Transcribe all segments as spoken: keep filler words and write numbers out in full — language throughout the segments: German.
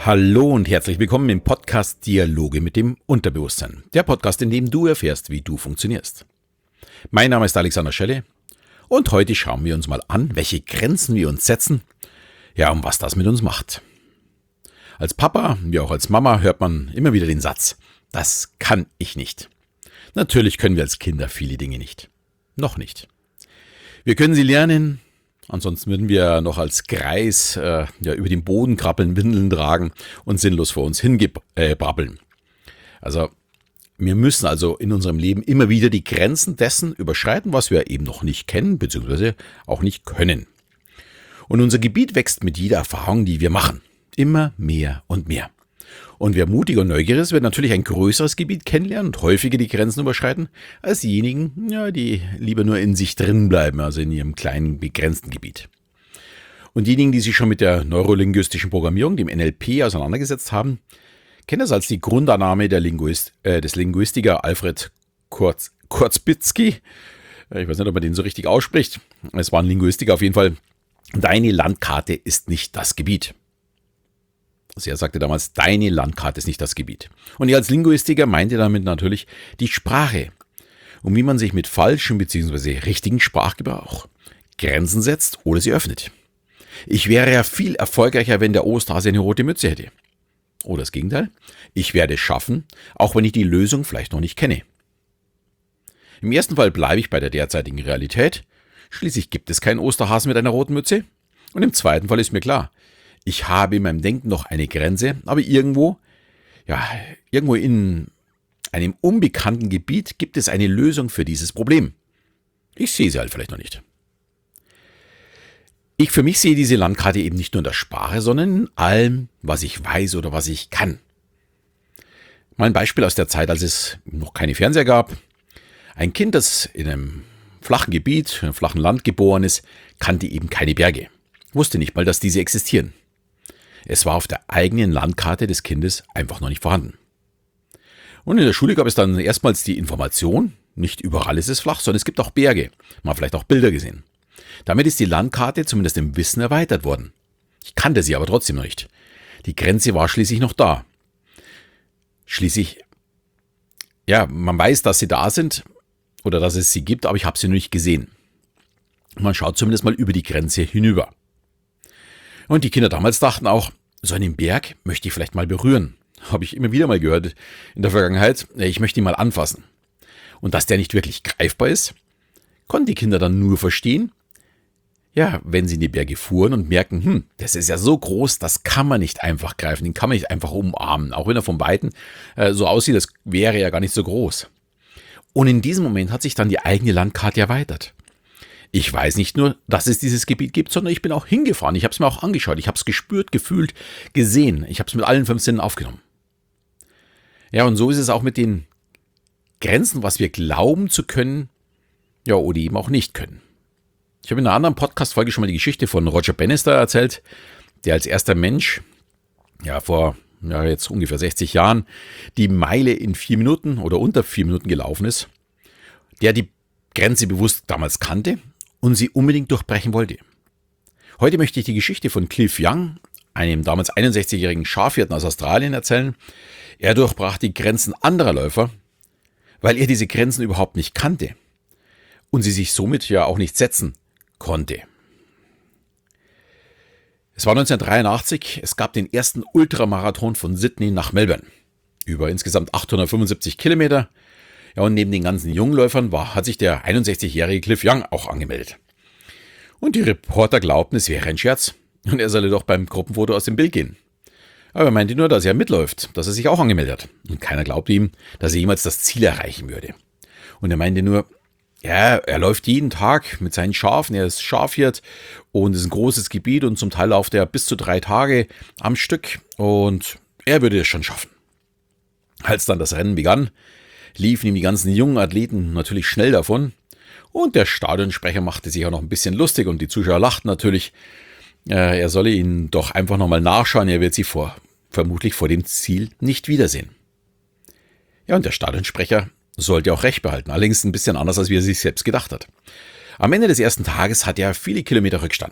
Hallo und herzlich willkommen im Podcast Dialoge mit dem Unterbewusstsein. Der Podcast, in dem du erfährst, wie du funktionierst. Mein Name ist Alexander Schelle und heute schauen wir uns mal an, welche Grenzen wir uns setzen, ja, und was das mit uns macht. Als Papa, wie auch als Mama, hört man immer wieder den Satz: Das kann ich nicht. Natürlich können wir als Kinder viele Dinge nicht. Noch nicht. Wir können sie lernen. Ansonsten würden wir noch als Greis äh, ja, über den Boden krabbeln, Windeln tragen und sinnlos vor uns hinbrabbeln. Äh, also wir müssen also in unserem Leben immer wieder die Grenzen dessen überschreiten, was wir eben noch nicht kennen bzw. auch nicht können. Und unser Gebiet wächst mit jeder Erfahrung, die wir machen. Immer mehr und mehr. Und wer mutig und neugierig ist, wird natürlich ein größeres Gebiet kennenlernen und häufiger die Grenzen überschreiten, als diejenigen, ja, die lieber nur in sich drin bleiben, also in ihrem kleinen, begrenzten Gebiet. Und diejenigen, die sich schon mit der neurolinguistischen Programmierung, dem N L P, auseinandergesetzt haben, kennen das als die Grundannahme der Linguist, äh, des Linguistiker Alfred Kurz, Kurzbitzky. Ich weiß nicht, ob man den so richtig ausspricht. Es war ein Linguistiker auf jeden Fall. Deine Landkarte ist nicht das Gebiet. Also er sagte damals, deine Landkarte ist nicht das Gebiet. Und er als Linguistiker meinte damit natürlich die Sprache. Und wie man sich mit falschem bzw. richtigen Sprachgebrauch Grenzen setzt oder sie öffnet. Ich wäre ja viel erfolgreicher, wenn der Osterhase eine rote Mütze hätte. Oder das Gegenteil. Ich werde es schaffen, auch wenn ich die Lösung vielleicht noch nicht kenne. Im ersten Fall bleibe ich bei der derzeitigen Realität. Schließlich gibt es keinen Osterhasen mit einer roten Mütze. Und im zweiten Fall ist mir klar, ich habe in meinem Denken noch eine Grenze, aber irgendwo, ja, irgendwo in einem unbekannten Gebiet gibt es eine Lösung für dieses Problem. Ich sehe sie halt vielleicht noch nicht. Ich für mich sehe diese Landkarte eben nicht nur in der Sprache, sondern in allem, was ich weiß oder was ich kann. Mal ein Beispiel aus der Zeit, als es noch keine Fernseher gab. Ein Kind, das in einem flachen Gebiet, in einem flachen Land geboren ist, kannte eben keine Berge. Wusste nicht mal, dass diese existieren. Es war auf der eigenen Landkarte des Kindes einfach noch nicht vorhanden. Und in der Schule gab es dann erstmals die Information, nicht überall ist es flach, sondern es gibt auch Berge. Man hat vielleicht auch Bilder gesehen. Damit ist die Landkarte zumindest im Wissen erweitert worden. Ich kannte sie aber trotzdem noch nicht. Die Grenze war schließlich noch da. Schließlich, ja, man weiß, dass sie da sind oder dass es sie gibt, aber ich habe sie noch nicht gesehen. Man schaut zumindest mal über die Grenze hinüber. Und die Kinder damals dachten auch, so einen Berg möchte ich vielleicht mal berühren. Habe ich immer wieder mal gehört in der Vergangenheit, ich möchte ihn mal anfassen. Und dass der nicht wirklich greifbar ist, konnten die Kinder dann nur verstehen, ja, wenn sie in die Berge fuhren und merken, hm, das ist ja so groß, das kann man nicht einfach greifen, den kann man nicht einfach umarmen, auch wenn er von Weitem äh, so aussieht, das wäre ja gar nicht so groß. Und in diesem Moment hat sich dann die eigene Landkarte erweitert. Ich weiß nicht nur, dass es dieses Gebiet gibt, sondern ich bin auch hingefahren. Ich habe es mir auch angeschaut. Ich habe es gespürt, gefühlt, gesehen. Ich habe es mit allen fünf Sinnen aufgenommen. Ja, und so ist es auch mit den Grenzen, was wir glauben zu können, ja, oder eben auch nicht können. Ich habe in einer anderen Podcast-Folge schon mal die Geschichte von Roger Bannister erzählt, der als erster Mensch, ja, vor ja, jetzt ungefähr sechzig Jahren, die Meile in vier Minuten oder unter vier Minuten gelaufen ist, der die Grenze bewusst damals kannte und sie unbedingt durchbrechen wollte. Heute möchte ich die Geschichte von Cliff Young, einem damals einundsechzigjährigen Schafhirten aus Australien, erzählen. Er durchbrach die Grenzen anderer Läufer, weil er diese Grenzen überhaupt nicht kannte und sie sich somit ja auch nicht setzen konnte. Es war neunzehnhundertdreiundachtzig, es gab den ersten Ultramarathon von Sydney nach Melbourne. Über insgesamt achthundertfünfundsiebzig Kilometer. Ja, und neben den ganzen Jungläufern war, hat sich der einundsechzigjährige Cliff Young auch angemeldet. Und die Reporter glaubten, es wäre ein Scherz und er solle doch beim Gruppenfoto aus dem Bild gehen. Aber er meinte nur, dass er mitläuft, dass er sich auch angemeldet hat. Und keiner glaubte ihm, dass er jemals das Ziel erreichen würde. Und er meinte nur, ja, er läuft jeden Tag mit seinen Schafen, er ist Schafhirt und es ist ein großes Gebiet und zum Teil läuft er bis zu drei Tage am Stück und er würde es schon schaffen. Als dann das Rennen begann, liefen ihm die ganzen jungen Athleten natürlich schnell davon und der Stadionsprecher machte sich auch noch ein bisschen lustig und die Zuschauer lachten natürlich. Äh, er solle ihnen doch einfach nochmal nachschauen, er wird sie vor, vermutlich vor dem Ziel nicht wiedersehen. Ja, und der Stadionsprecher sollte auch recht behalten, allerdings ein bisschen anders, als wie er sich selbst gedacht hat. Am Ende des ersten Tages hat er viele Kilometer Rückstand.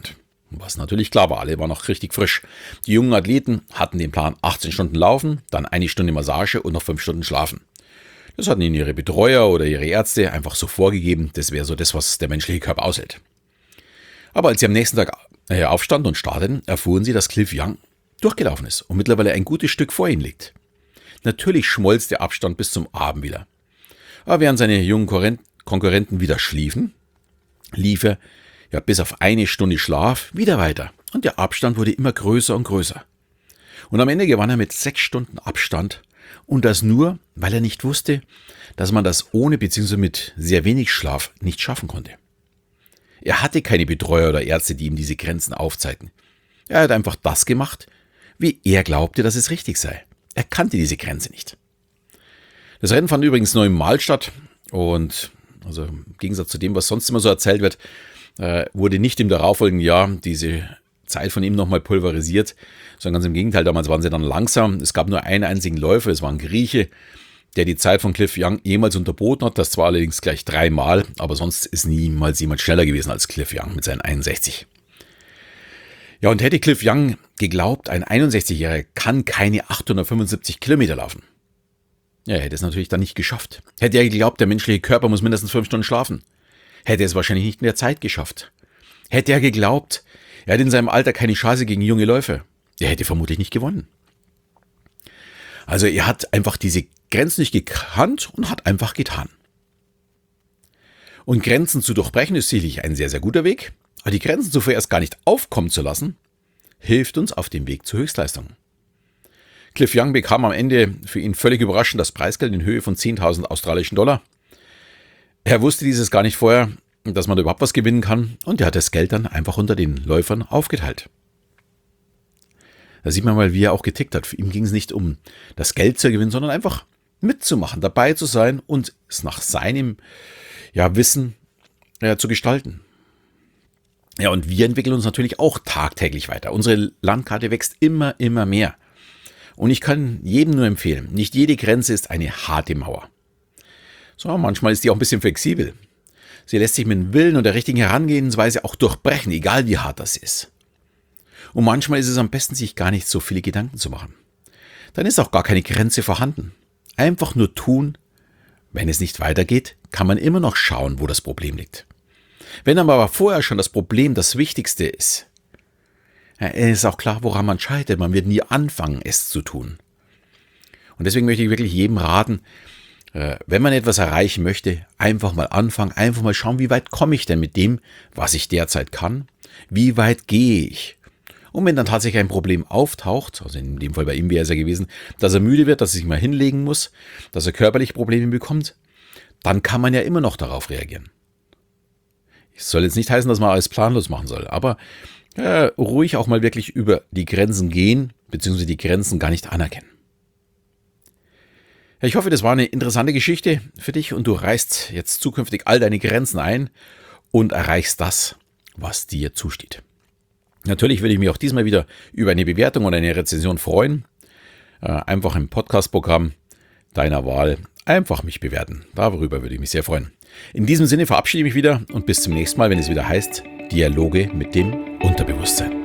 Was natürlich klar war, alle waren noch richtig frisch. Die jungen Athleten hatten den Plan achtzehn Stunden laufen, dann eine Stunde Massage und noch fünf Stunden schlafen. Das hatten ihnen ihre Betreuer oder ihre Ärzte einfach so vorgegeben. Das wäre so das, was der menschliche Körper aushält. Aber als sie am nächsten Tag aufstanden und starteten, erfuhren sie, dass Cliff Young durchgelaufen ist und mittlerweile ein gutes Stück vor ihnen liegt. Natürlich schmolz der Abstand bis zum Abend wieder. Aber während seine jungen Konkurrenten wieder schliefen, lief er ja bis auf eine Stunde Schlaf wieder weiter. Und der Abstand wurde immer größer und größer. Und am Ende gewann er mit sechs Stunden Abstand. Und das nur, weil er nicht wusste, dass man das ohne bzw. mit sehr wenig Schlaf nicht schaffen konnte. Er hatte keine Betreuer oder Ärzte, die ihm diese Grenzen aufzeigten. Er hat einfach das gemacht, wie er glaubte, dass es richtig sei. Er kannte diese Grenze nicht. Das Rennen fand übrigens neunmal statt und also im Gegensatz zu dem, was sonst immer so erzählt wird, wurde nicht im darauffolgenden Jahr diese Zeit von ihm nochmal pulverisiert, sondern ganz im Gegenteil, damals waren sie dann langsam. Es gab nur einen einzigen Läufer, es war ein Grieche, der die Zeit von Cliff Young jemals unterboten hat. Das zwar allerdings gleich dreimal, aber sonst ist niemals jemand schneller gewesen als Cliff Young mit seinen einundsechzig. Ja, und hätte Cliff Young geglaubt, ein einundsechzigjähriger kann keine achthundertfünfundsiebzig Kilometer laufen. Ja, er hätte es natürlich dann nicht geschafft. Hätte er geglaubt, der menschliche Körper muss mindestens fünf Stunden schlafen. Hätte er es wahrscheinlich nicht in der Zeit geschafft. Hätte er geglaubt, er hat in seinem Alter keine Chance gegen junge Läufer. Er hätte vermutlich nicht gewonnen. Also er hat einfach diese Grenzen nicht gekannt und hat einfach getan. Und Grenzen zu durchbrechen ist sicherlich ein sehr, sehr guter Weg. Aber die Grenzen zuvor erst gar nicht aufkommen zu lassen, hilft uns auf dem Weg zur Höchstleistung. Cliff Young bekam am Ende für ihn völlig überraschend das Preisgeld in Höhe von zehntausend australischen Dollar. Er wusste dieses gar nicht vorher, dass man da überhaupt was gewinnen kann, und er hat das Geld dann einfach unter den Läufern aufgeteilt. Da sieht man mal, wie er auch getickt hat. Für ihn ging es nicht um das Geld zu gewinnen, sondern einfach mitzumachen, dabei zu sein und es nach seinem ja, Wissen ja, zu gestalten. Ja, und wir entwickeln uns natürlich auch tagtäglich weiter. Unsere Landkarte wächst immer, immer mehr. Und ich kann jedem nur empfehlen, nicht jede Grenze ist eine harte Mauer. So, manchmal ist die auch ein bisschen flexibel. Sie lässt sich mit dem Willen und der richtigen Herangehensweise auch durchbrechen, egal wie hart das ist. Und manchmal ist es am besten, sich gar nicht so viele Gedanken zu machen. Dann ist auch gar keine Grenze vorhanden. Einfach nur tun. Wenn es nicht weitergeht, kann man immer noch schauen, wo das Problem liegt. Wenn aber vorher schon das Problem das Wichtigste ist, ja, ist auch klar, woran man scheitert. Man wird nie anfangen, es zu tun. Und deswegen möchte ich wirklich jedem raten, wenn man etwas erreichen möchte, einfach mal anfangen, einfach mal schauen, wie weit komme ich denn mit dem, was ich derzeit kann, wie weit gehe ich. Und wenn dann tatsächlich ein Problem auftaucht, also in dem Fall bei ihm wäre es ja gewesen, dass er müde wird, dass er sich mal hinlegen muss, dass er körperliche Probleme bekommt, dann kann man ja immer noch darauf reagieren. Es soll jetzt nicht heißen, dass man alles planlos machen soll, aber äh, ruhig auch mal wirklich über die Grenzen gehen, beziehungsweise die Grenzen gar nicht anerkennen. Ich hoffe, das war eine interessante Geschichte für dich und du reißt jetzt zukünftig all deine Grenzen ein und erreichst das, was dir zusteht. Natürlich würde ich mich auch diesmal wieder über eine Bewertung oder eine Rezension freuen. Einfach im Podcast-Programm deiner Wahl einfach mich bewerten. Darüber würde ich mich sehr freuen. In diesem Sinne verabschiede ich mich wieder und bis zum nächsten Mal, wenn es wieder heißt Dialoge mit dem Unterbewusstsein.